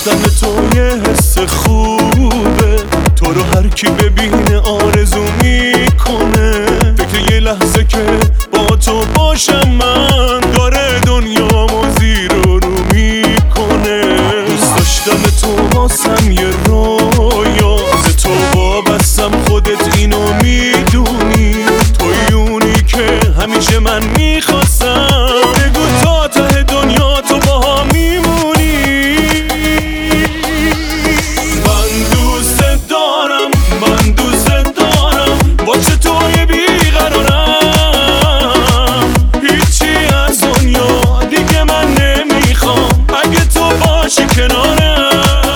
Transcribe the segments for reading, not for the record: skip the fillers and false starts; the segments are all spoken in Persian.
داشتن تو یه حس خوبه، تو رو هر کی ببینه آرزو میکنه. فکر یه لحظه که با تو باشم من، داره دنیامو زیر و رو میکنه. دوست داشتن تو واسم یه رویا، ز تو وابستم خودت اینو میدونی. توی اونی که همیشه من میخواستم، بگو تا ته دنیا تو باها میمونی. من دوست دارم، من دوست دارم، واسه توی بیقرارم. هیچی از دنیا دیگه من نمیخوام اگه تو باشی کنارم.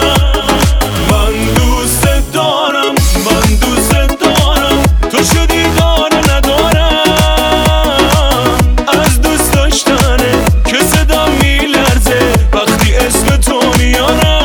من دوست دارم، من دوست دارم، تو شدی داره ندارم. از دوست داشتنه که صدا میلرزه وقتی اسم تو میارم.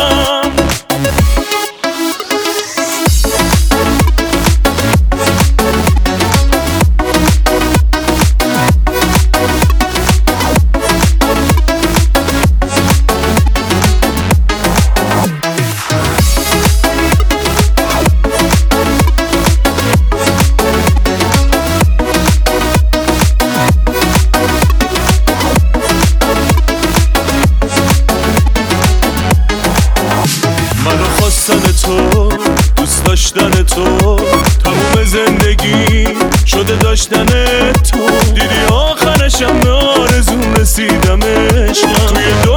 منو خواستن تو، دوست داشتن تو، تموم زندگی شده داشتن تو. دیدی آخرشم به آرزوم رسیدم عشقم. توی